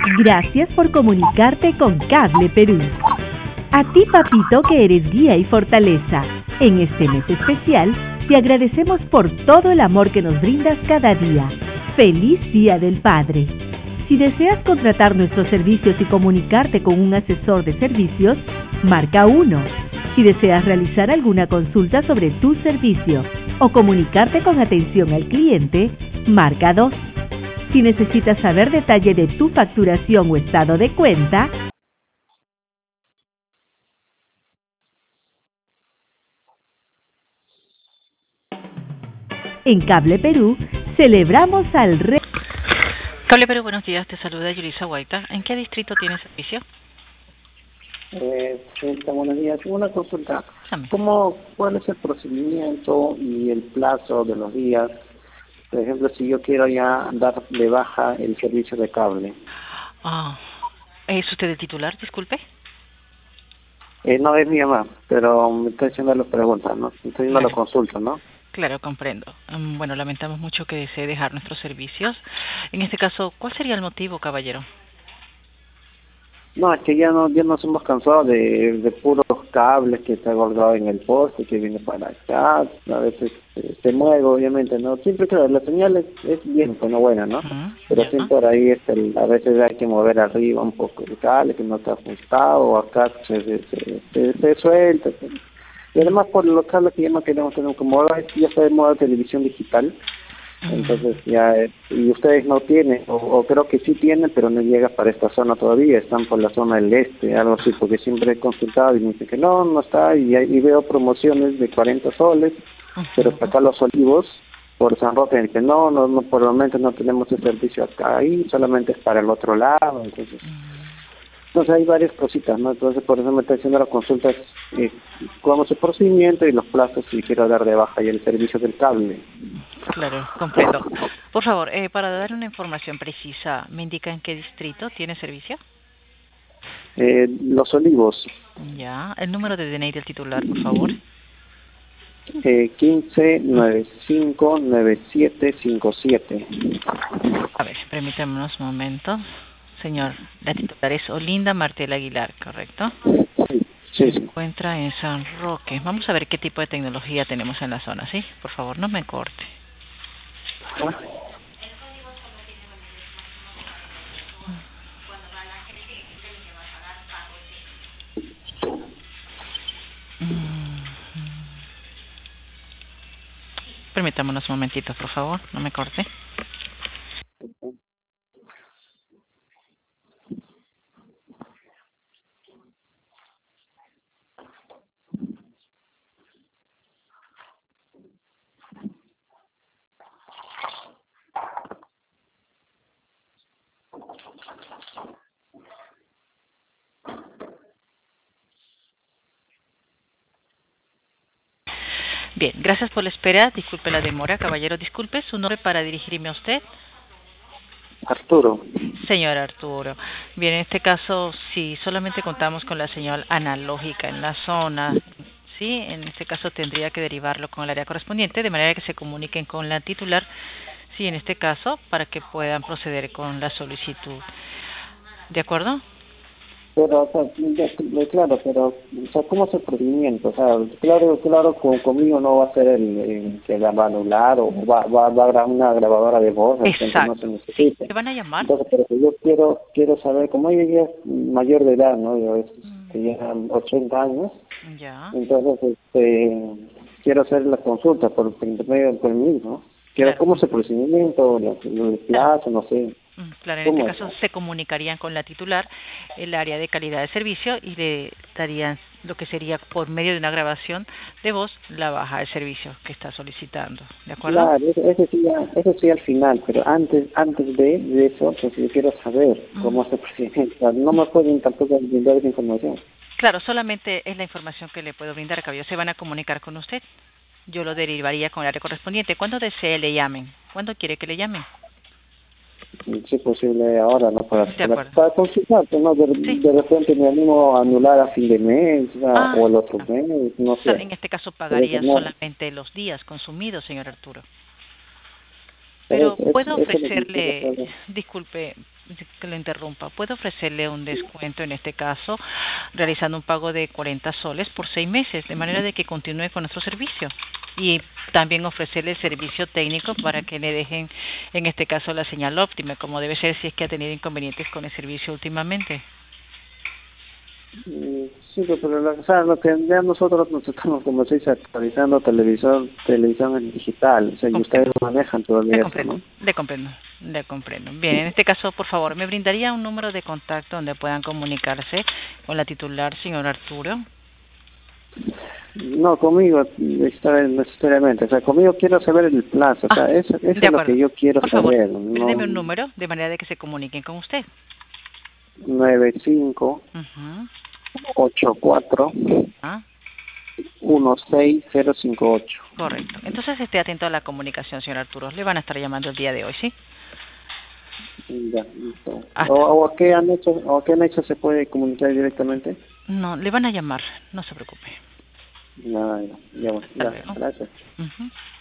Gracias por comunicarte con Cable Perú. A ti, papito, que eres guía y fortaleza. En este mes especial, te agradecemos por todo el amor que nos brindas cada día. ¡Feliz Día del Padre! Si deseas contratar nuestros servicios y comunicarte con un asesor de servicios, marca 1. Si deseas realizar alguna consulta sobre tu servicio o comunicarte con atención al cliente, marca 2. Si necesitas saber detalle de tu facturación o estado de cuenta, en Cable Perú celebramos al rey. Cable Perú, buenos días, te saluda Yulisa Guaita. ¿En qué distrito tienes servicio? Señorita, buenos días. Una consulta. Dígame. ¿Cuál es el procedimiento y el plazo de los días? Por ejemplo, si yo quiero ya dar de baja el servicio de cable. ¿Es usted el titular, disculpe? No es mi mamá, pero me está haciendo la pregunta, ¿no? Me está haciendo la consulta, ¿no? Claro, comprendo. Bueno, lamentamos mucho que desee dejar nuestros servicios. En este caso, ¿cuál sería el motivo, caballero? No, es que ya nos hemos cansado de puros cables que está colgado en el poste, que viene para acá, a veces se mueve, obviamente, ¿no? Siempre, claro, la señal es bien, pues no buena, ¿no? Pero siempre por ahí a veces hay que mover arriba un poco el cable que no está ajustado, o acá se suelta. Y además por los cables que ya no queremos tener, como ahora ya está de moda televisión digital, entonces ya, y ustedes no tienen, o creo que sí tienen, pero no llega para esta zona todavía, están por la zona del este, algo así, porque siempre he consultado y me dicen que no está, y veo promociones de 40 soles, pero para acá Los Olivos, por San Roque, que no, por el momento no tenemos el servicio acá, ahí solamente es para el otro lado, entonces hay varias cositas, ¿no? Entonces por eso me está haciendo la consulta, cómo es el procedimiento y los plazos si quiero dar de baja y el servicio del cable. Claro, comprendo. Por favor, para dar una información precisa, ¿me indica en qué distrito tiene servicio? Los Olivos. Ya, el número de DNI del titular, por favor. 15959757. A ver, permítame unos momentos. Señor, la titular es Olinda Martel Aguilar, ¿correcto? Sí. Se encuentra en San Roque. Vamos a ver qué tipo de tecnología tenemos en la zona, ¿sí? Por favor, no me corte. Permítame unos momentitos, por favor, no me corte. Bien, gracias por la espera. Disculpe la demora, caballero. Disculpe su nombre para dirigirme a usted. Arturo. Señor Arturo. Bien, en este caso, si solamente contamos con la señal analógica en la zona, sí, en este caso tendría que derivarlo con el área correspondiente, de manera que se comuniquen con la titular, sí, en este caso, para que puedan proceder con la solicitud. ¿De acuerdo? Pero, o sea, claro, pero, o sea, ¿cómo es el procedimiento? O sea, claro, conmigo no va a ser el que la va a anular o va a haber una grabadora de voz, exacto. No se necesita. ¿Te van a llamar? Entonces, pero que yo quiero saber, como ella ya es mayor de edad, ¿no? Yo que ya 80 años, Ya. entonces, quiero hacer la consulta por intermedio por mí, ¿no? Quiero, ¿cómo es el procedimiento, el plazo, no sé? Claro, en este caso se comunicarían con la titular, el área de calidad de servicio, y le darían lo que sería por medio de una grabación de voz la baja del servicio que está solicitando, ¿de acuerdo? Claro, eso sí al final, pero antes de eso, pues yo quiero saber cómo se procedimiento. No me pueden tampoco brindar esa información. Claro, solamente es la información que le puedo brindar, caballero. Se van a comunicar con usted. Yo lo derivaría con el área correspondiente. ¿Cuándo desee le llamen? ¿Cuándo quiere que le llamen? Si es posible ahora, ¿no? Para consultar, ¿no? Sí. De repente me animo a anular a fin de mes, o el otro mes, no sé. En este caso pagaría solamente los días consumidos, señor Arturo. Pero puedo ofrecerle, disculpe, que lo interrumpa, puedo ofrecerle un descuento en este caso, realizando un pago de 40 soles por 6 meses, de manera de que continúe con nuestro servicio. Y también ofrecerle el servicio técnico para que le dejen, en este caso, la señal óptima, como debe ser si es que ha tenido inconvenientes con el servicio últimamente. Sí, pero o sea, lo que ya nosotros nos estamos, como se dice, actualizando televisión en digital, o sea, y ustedes manejan todavía eso, ¿no? Le comprendo. Bien, en este caso, por favor, ¿me brindaría un número de contacto donde puedan comunicarse con la titular, señor Arturo? No, conmigo necesariamente, o sea, conmigo quiero saber el plazo, o sea, eso es lo que yo quiero por saber. Favor, bríndeme un número de manera de que se comuniquen con usted. 95 84 16058. Correcto. Entonces esté atento a la comunicación, señor Arturo. Le van a estar llamando el día de hoy, ¿sí? Ya, listo. ¿O a qué anexo se puede comunicar directamente? No, le van a llamar, no se preocupe. Ya, gracias.